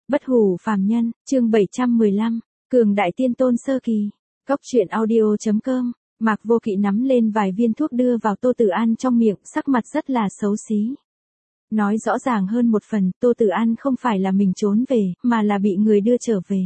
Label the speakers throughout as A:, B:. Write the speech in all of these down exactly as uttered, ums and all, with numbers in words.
A: Bất hủ phàm nhân, chương bảy trăm mười lăm, cường đại tiên tôn sơ kỳ. Cốc truyện audio chấm com. Mạc Vô Kỵ nắm lên vài viên thuốc đưa vào Tô Tử An trong miệng, sắc mặt rất là xấu xí. Nói rõ ràng hơn một phần, Tô Tử An không phải là mình trốn về, mà là bị người đưa trở về.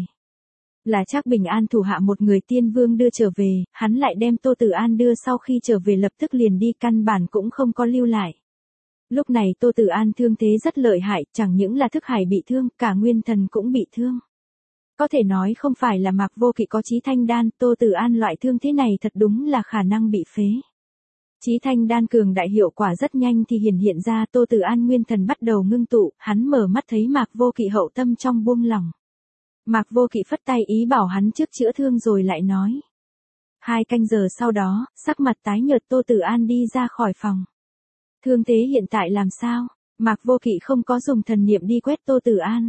A: Là Trác Bình An thủ hạ một người tiên vương đưa trở về, hắn lại đem Tô Tử An đưa sau khi trở về lập tức liền đi, căn bản cũng không có lưu lại. Lúc này Tô Tử An thương thế rất lợi hại, chẳng những là thức hải bị thương, cả nguyên thần cũng bị thương. Có thể nói không phải là Mạc Vô Kỵ có Chí Thanh Đan, Tô Tử An loại thương thế này thật đúng là khả năng bị phế. Chí Thanh Đan cường đại hiệu quả rất nhanh thì hiển hiện ra, Tô Tử An nguyên thần bắt đầu ngưng tụ, hắn mở mắt thấy Mạc Vô Kỵ hậu tâm trong buông lỏng. Mạc Vô Kỵ phất tay ý bảo hắn trước chữa thương rồi lại nói. Hai canh giờ sau đó, sắc mặt tái nhợt Tô Tử An đi ra khỏi phòng. Thương thế hiện tại làm sao? Mạc Vô Kỵ không có dùng thần niệm đi quét Tô Tử An.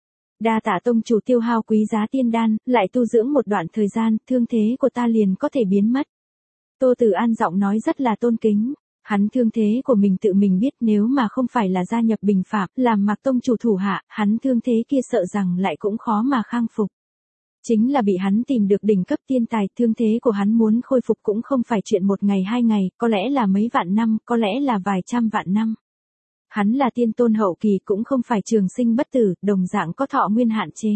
A: Đa tạ tông chủ tiêu hao quý giá tiên đan, lại tu dưỡng một đoạn thời gian, thương thế của ta liền có thể biến mất. Tô Tử An giọng nói rất là tôn kính. Hắn thương thế của mình tự mình biết, nếu mà không phải là gia nhập Bình Phạm, làm Mạc tông chủ thủ hạ, hắn thương thế kia sợ rằng lại cũng khó mà khang phục. Chính là bị hắn tìm được đỉnh cấp tiên tài, thương thế của hắn muốn khôi phục cũng không phải chuyện một ngày hai ngày, có lẽ là mấy vạn năm, có lẽ là vài trăm vạn năm. Hắn là tiên tôn hậu kỳ cũng không phải trường sinh bất tử, đồng dạng có thọ nguyên hạn chế.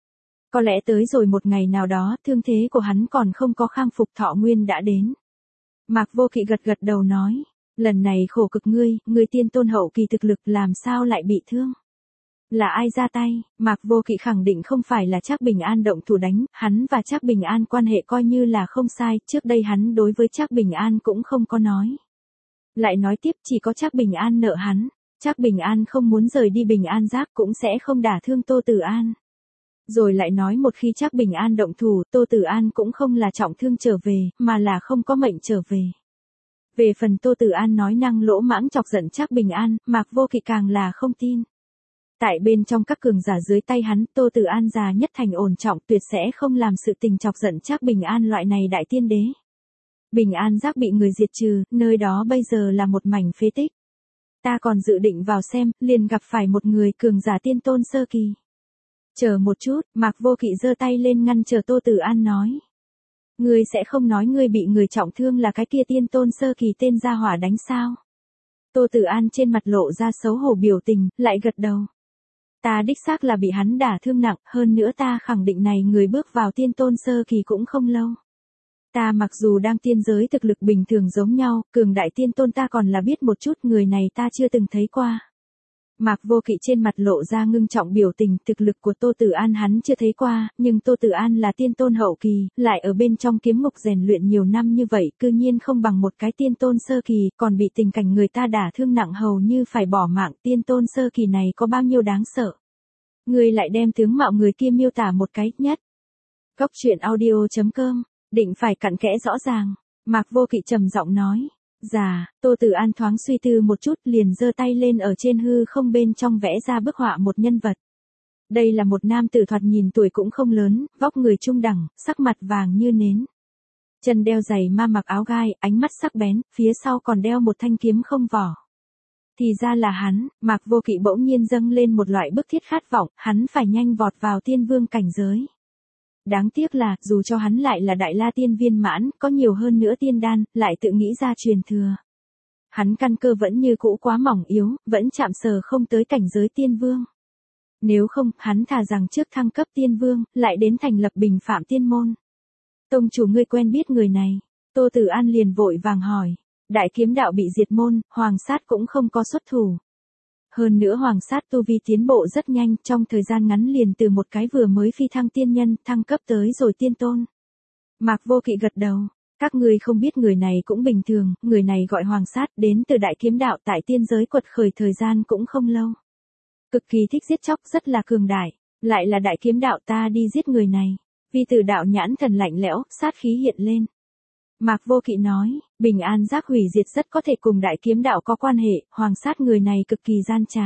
A: Có lẽ tới rồi một ngày nào đó, thương thế của hắn còn không có khang phục, thọ nguyên đã đến. Mạc Vô Kỵ gật gật đầu nói, lần này khổ cực ngươi, ngươi tiên tôn hậu kỳ thực lực làm sao lại bị thương? Là ai ra tay? Mạc Vô Kỵ khẳng định không phải là Trác Bình An động thủ đánh, hắn và Trác Bình An quan hệ coi như là không sai, trước đây hắn đối với Trác Bình An cũng không có nói. Lại nói tiếp, chỉ có Trác Bình An nợ hắn, Trác Bình An không muốn rời đi Bình An Giác cũng sẽ không đả thương Tô Tử An. Rồi lại nói một khi Trác Bình An động thủ, Tô Tử An cũng không là trọng thương trở về, mà là không có mệnh trở về. Về phần Tô Tử An nói năng lỗ mãng chọc giận Trác Bình An, Mạc Vô Kỵ càng là không tin. Tại bên trong các cường giả dưới tay hắn, Tô Tử An già nhất thành ổn trọng, tuyệt sẽ không làm sự tình chọc giận Trác Bình An loại này đại tiên đế. Bình An Giác bị người diệt trừ, nơi đó bây giờ là một mảnh phế tích. Ta còn dự định vào xem, liền gặp phải một người cường giả tiên tôn sơ kỳ. Chờ một chút, Mạc Vô Kỵ giơ tay lên ngăn chờ Tô Tử An nói. Ngươi sẽ không nói ngươi bị người trọng thương là cái kia tiên tôn sơ kỳ tên gia hỏa đánh sao? Tô Tử An trên mặt lộ ra xấu hổ biểu tình, lại gật đầu. Ta đích xác là bị hắn đả thương nặng, hơn nữa ta khẳng định này người bước vào tiên tôn sơ kỳ cũng không lâu. Ta mặc dù đang tiên giới thực lực bình thường giống nhau, cường đại tiên tôn ta còn là biết một chút, người này ta chưa từng thấy qua. Mạc Vô Kỵ trên mặt lộ ra ngưng trọng biểu tình, thực lực của Tô Tử An hắn chưa thấy qua, nhưng Tô Tử An là tiên tôn hậu kỳ, lại ở bên trong kiếm ngục rèn luyện nhiều năm như vậy, cư nhiên không bằng một cái tiên tôn sơ kỳ, còn bị tình cảnh người ta đả thương nặng hầu như phải bỏ mạng, tiên tôn sơ kỳ này có bao nhiêu đáng sợ. Người lại đem tướng mạo người kia miêu tả một cái nhất. Cốc truyện audio chấm com, định phải cặn kẽ rõ ràng. Mạc Vô Kỵ trầm giọng nói. Dạ, Tô Tử An thoáng suy tư một chút liền giơ tay lên ở trên hư không bên trong vẽ ra bức họa một nhân vật. Đây là một nam tử thoạt nhìn tuổi cũng không lớn, vóc người trung đẳng, sắc mặt vàng như nến. Chân đeo giày ma mặc áo gai, ánh mắt sắc bén, phía sau còn đeo một thanh kiếm không vỏ. Thì ra là hắn, Mạc Vô Kỵ bỗng nhiên dâng lên một loại bức thiết khát vọng, hắn phải nhanh vọt vào tiên vương cảnh giới. Đáng tiếc là, dù cho hắn lại là đại la tiên viên mãn, có nhiều hơn nữa tiên đan, lại tự nghĩ ra truyền thừa. Hắn căn cơ vẫn như cũ quá mỏng yếu, vẫn chạm sờ không tới cảnh giới tiên vương. Nếu không, hắn thà rằng trước thăng cấp tiên vương, lại đến thành lập Bình Phạm tiên môn. Tông chủ ngươi quen biết người này, Tô Tử An liền vội vàng hỏi. Đại kiếm đạo bị diệt môn, Hoàng Sát cũng không có xuất thủ. Hơn nữa Hoàng Sát tu vi tiến bộ rất nhanh, trong thời gian ngắn liền từ một cái vừa mới phi thăng tiên nhân, thăng cấp tới rồi tiên tôn. Mạc Vô Kỵ gật đầu, các ngươi không biết người này cũng bình thường, người này gọi Hoàng Sát, đến từ đại kiếm đạo, tại tiên giới quật khởi thời gian cũng không lâu. Cực kỳ thích giết chóc, rất là cường đại, lại là đại kiếm đạo, ta đi giết người này. Vi Tử đạo nhãn thần lạnh lẽo, sát khí hiện lên. Mạc Vô Kỵ nói, Bình An Giác hủy diệt rất có thể cùng đại kiếm đạo có quan hệ, Hoàng Sát người này cực kỳ gian trá.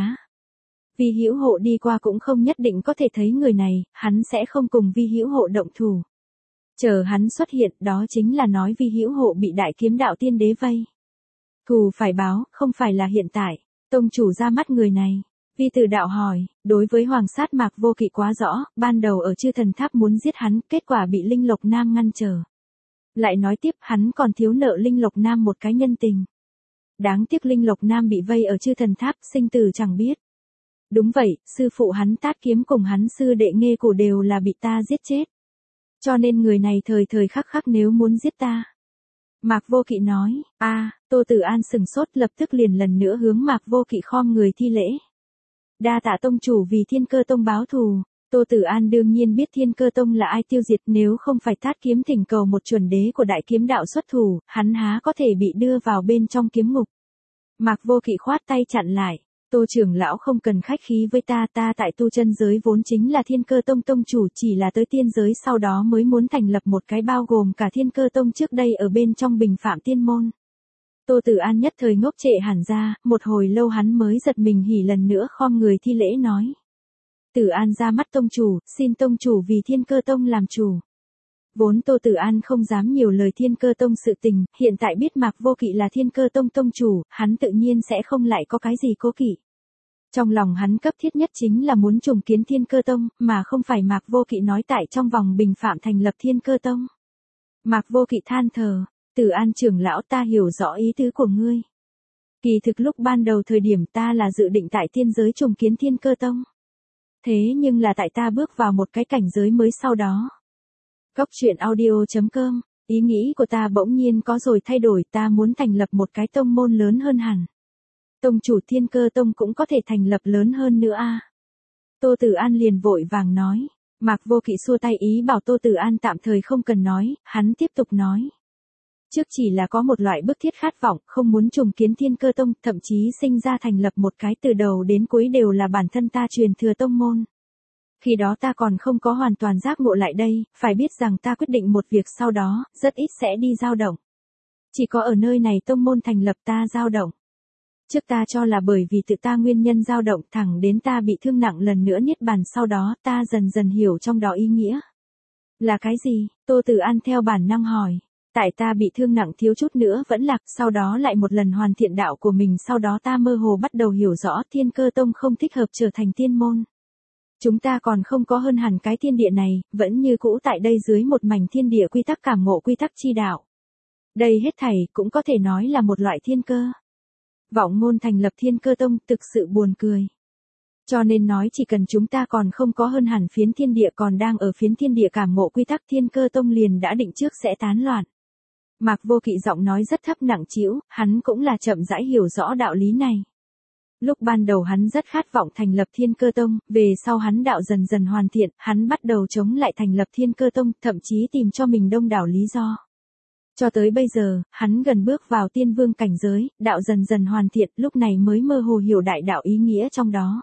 A: Vi Hữu Hộ đi qua cũng không nhất định có thể thấy người này, hắn sẽ không cùng Vi Hữu Hộ động thủ. Chờ hắn xuất hiện, đó chính là nói Vi Hữu Hộ bị đại kiếm đạo tiên đế vây. Thù phải báo, không phải là hiện tại, tông chủ ra mắt người này. Vi Tử Đạo hỏi, đối với Hoàng sát Mạc Vô Kỵ quá rõ, ban đầu ở Chư Thần Tháp muốn giết hắn, kết quả bị Linh Lộc Nam ngăn trở. Lại nói tiếp hắn còn thiếu nợ Linh Lộc Nam một cái nhân tình. Đáng tiếc Linh Lộc Nam bị vây ở Chư Thần Tháp, sinh tử chẳng biết. Đúng vậy, sư phụ hắn Tát Kiếm cùng hắn sư đệ Nghê Cổ đều là bị ta giết chết. Cho nên người này thời thời khắc khắc nếu muốn giết ta. Mạc Vô Kỵ nói, a à, Tô Tử An sừng sốt lập tức liền lần nữa hướng Mạc Vô Kỵ khom người thi lễ. Đa tạ tông chủ vì Thiên Cơ Tông báo thù. Tô Tử An đương nhiên biết Thiên Cơ Tông là ai tiêu diệt, nếu không phải Tát Kiếm thỉnh cầu một chuẩn đế của đại kiếm đạo xuất thủ, hắn há có thể bị đưa vào bên trong kiếm ngục. Mạc Vô Kỵ khoát tay chặn lại, Tô trưởng lão không cần khách khí với ta, ta tại tu chân giới vốn chính là Thiên Cơ Tông tông chủ, chỉ là tới tiên giới sau đó mới muốn thành lập một cái bao gồm cả Thiên Cơ Tông trước đây ở bên trong bình phạm tiên môn. Tô Tử An nhất thời ngốc trệ hẳn ra, một hồi lâu hắn mới giật mình hỉ lần nữa khom người thi lễ nói. Tử An ra mắt tông chủ, xin tông chủ vì Thiên Cơ Tông làm chủ. Vốn Tô Tử An không dám nhiều lời Thiên Cơ Tông sự tình, hiện tại biết Mạc Vô Kỵ là Thiên Cơ Tông tông chủ, hắn tự nhiên sẽ không lại có cái gì cố kỵ. Trong lòng hắn cấp thiết nhất chính là muốn trùng kiến Thiên Cơ Tông, mà không phải Mạc Vô Kỵ nói tại trong vòng bình phạm thành lập Thiên Cơ Tông. Mạc Vô Kỵ than thở, Tử An trưởng lão, ta hiểu rõ ý tứ của ngươi. Kỳ thực lúc ban đầu thời điểm ta là dự định tại tiên giới trùng kiến Thiên Cơ Tông. Thế nhưng là tại ta bước vào một cái cảnh giới mới sau đó. Cốc truyện audio chấm com, ý nghĩ của ta bỗng nhiên có rồi thay đổi, ta muốn thành lập một cái tông môn lớn hơn hẳn. Tông chủ Thiên Cơ Tông cũng có thể thành lập lớn hơn nữa a. À. Tô Tử An liền vội vàng nói, Mạc Vô Kỵ xua tay ý bảo Tô Tử An tạm thời không cần nói, hắn tiếp tục nói. Trước chỉ là có một loại bức thiết khát vọng, không muốn trùng kiến Thiên Cơ Tông, thậm chí sinh ra thành lập một cái từ đầu đến cuối đều là bản thân ta truyền thừa tông môn. Khi đó ta còn không có hoàn toàn giác ngộ lại đây, phải biết rằng ta quyết định một việc sau đó, rất ít sẽ đi dao động. Chỉ có ở nơi này tông môn thành lập ta dao động. Trước ta cho là bởi vì tự ta nguyên nhân dao động thẳng đến ta bị thương nặng lần nữa niết bàn, sau đó ta dần dần hiểu trong đó ý nghĩa. Là cái gì? Tô Tử An theo bản năng hỏi. Tại ta bị thương nặng thiếu chút nữa vẫn lạc, sau đó lại một lần hoàn thiện đạo của mình, sau đó ta mơ hồ bắt đầu hiểu rõ Thiên Cơ Tông không thích hợp trở thành tiên môn. Chúng ta còn không có hơn hẳn cái thiên địa này, vẫn như cũ tại đây dưới một mảnh thiên địa quy tắc cảm ngộ quy tắc chi đạo. Đây hết thảy cũng có thể nói là một loại thiên cơ. Vọng ngôn thành lập Thiên Cơ Tông thực sự buồn cười. Cho nên nói chỉ cần chúng ta còn không có hơn hẳn phiến thiên địa, còn đang ở phiến thiên địa cảm ngộ quy tắc, Thiên Cơ Tông liền đã định trước sẽ tán loạn. Mạc Vô Kỵ giọng nói rất thấp nặng trĩu, hắn cũng là chậm rãi hiểu rõ đạo lý này. Lúc ban đầu hắn rất khát vọng thành lập Thiên Cơ Tông, về sau hắn đạo dần dần hoàn thiện, hắn bắt đầu chống lại thành lập Thiên Cơ Tông, thậm chí tìm cho mình đông đảo lý do. Cho tới bây giờ, hắn gần bước vào tiên vương cảnh giới, đạo dần dần hoàn thiện, lúc này mới mơ hồ hiểu đại đạo ý nghĩa trong đó.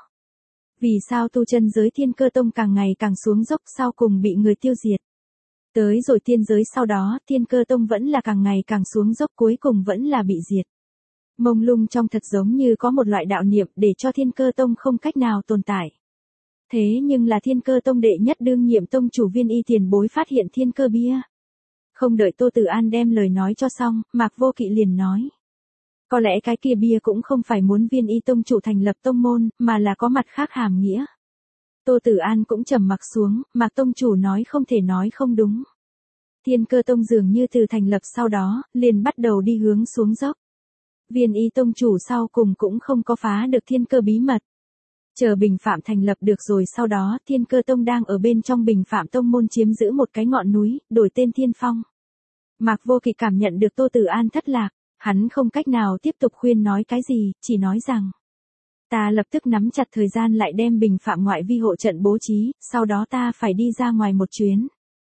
A: Vì sao tu chân giới Thiên Cơ Tông càng ngày càng xuống dốc, sau cùng bị người tiêu diệt. Tới rồi tiên giới sau đó, Thiên Cơ Tông vẫn là càng ngày càng xuống dốc, cuối cùng vẫn là bị diệt. Mông lung trong thật giống như có một loại đạo niệm để cho Thiên Cơ Tông không cách nào tồn tại. Thế nhưng là Thiên Cơ Tông đệ nhất đương nhiệm tông chủ Viên Y tiền bối phát hiện thiên cơ bia. Không đợi Tô Tử An đem lời nói cho xong, Mạc Vô Kỵ liền nói. Có lẽ cái kia bia cũng không phải muốn Viên Y tông chủ thành lập tông môn, mà là có mặt khác hàm nghĩa. Tô Tử An cũng trầm mặc xuống, Mạc tông chủ nói không thể nói không đúng. Thiên Cơ Tông dường như từ thành lập sau đó, liền bắt đầu đi hướng xuống dốc. Viên Y tông chủ sau cùng cũng không có phá được thiên cơ bí mật. Chờ bình phạm thành lập được rồi, sau đó Thiên Cơ Tông đang ở bên trong bình phạm tông môn chiếm giữ một cái ngọn núi, đổi tên Thiên Phong. Mạc Vô Kỵ cảm nhận được Tô Tử An thất lạc, hắn không cách nào tiếp tục khuyên nói cái gì, chỉ nói rằng. Ta lập tức nắm chặt thời gian lại đem bình phạm ngoại vi hộ trận bố trí, sau đó ta phải đi ra ngoài một chuyến.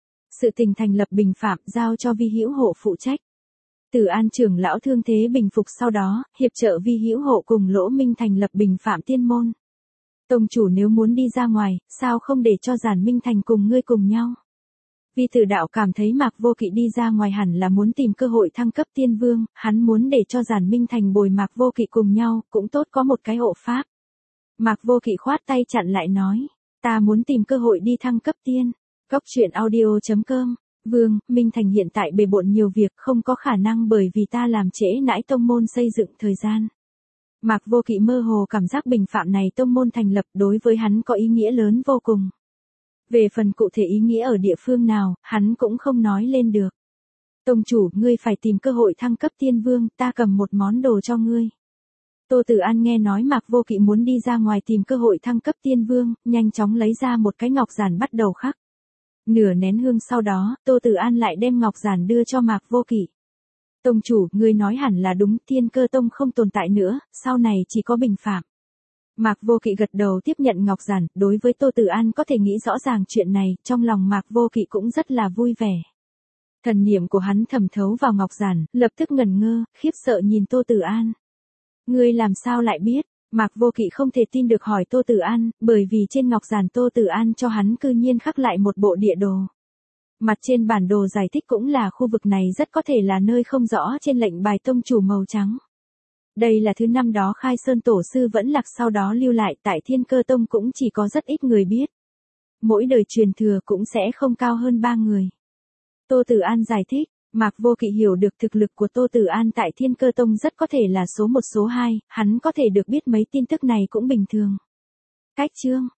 A: Sự tình thành lập bình phạm giao cho Vi Hữu Hộ phụ trách. Tử An trưởng lão thương thế bình phục sau đó, hiệp trợ Vi Hữu Hộ cùng Lỗ Minh thành lập bình phạm tiên môn. Tông chủ nếu muốn đi ra ngoài, sao không để cho Giản Minh Thành cùng ngươi cùng nhau? Vi Tử Đạo cảm thấy Mạc Vô Kỵ đi ra ngoài hẳn là muốn tìm cơ hội thăng cấp tiên vương, hắn muốn để cho Giản Minh Thành bồi Mạc Vô Kỵ cùng nhau, cũng tốt có một cái hộ pháp. Mạc Vô Kỵ khoát tay chặn lại nói, ta muốn tìm cơ hội đi thăng cấp tiên. Cốc truyện audio chấm com, Vương, Minh Thành hiện tại bề bộn nhiều việc, không có khả năng bởi vì ta làm trễ nãi tông môn xây dựng thời gian. Mạc Vô Kỵ mơ hồ cảm giác bình phạm này tông môn thành lập đối với hắn có ý nghĩa lớn vô cùng. Về phần cụ thể ý nghĩa ở địa phương nào, hắn cũng không nói lên được. Tông chủ, ngươi phải tìm cơ hội thăng cấp tiên vương, ta cầm một món đồ cho ngươi. Tô Tử An nghe nói Mạc Vô Kỵ muốn đi ra ngoài tìm cơ hội thăng cấp tiên vương, nhanh chóng lấy ra một cái ngọc giản bắt đầu khắc. Nửa nén hương sau đó, Tô Tử An lại đem ngọc giản đưa cho Mạc Vô Kỵ. Tông chủ, ngươi nói hẳn là đúng, Thiên Cơ Tông không tồn tại nữa, sau này chỉ có bình phạm. Mạc Vô Kỵ gật đầu tiếp nhận ngọc giản, đối với Tô Tử An có thể nghĩ rõ ràng chuyện này, trong lòng Mạc Vô Kỵ cũng rất là vui vẻ. Thần niệm của hắn thẩm thấu vào ngọc giản, lập tức ngẩn ngơ, khiếp sợ nhìn Tô Tử An. Ngươi làm sao lại biết? Mạc Vô Kỵ không thể tin được hỏi Tô Tử An, bởi vì trên ngọc giản Tô Tử An cho hắn cư nhiên khắc lại một bộ địa đồ. Mặt trên bản đồ giải thích cũng là khu vực này rất có thể là nơi không rõ trên lệnh bài tông chủ màu trắng. Đây là thứ năm đó Khai Sơn Tổ Sư vẫn lạc sau đó lưu lại tại Thiên Cơ Tông cũng chỉ có rất ít người biết. Mỗi đời truyền thừa cũng sẽ không cao hơn ba người. Tô Tử An giải thích, Mạc Vô Kỵ hiểu được thực lực của Tô Tử An tại Thiên Cơ Tông rất có thể là số một số hai, hắn có thể được biết mấy tin tức này cũng bình thường. Cách chương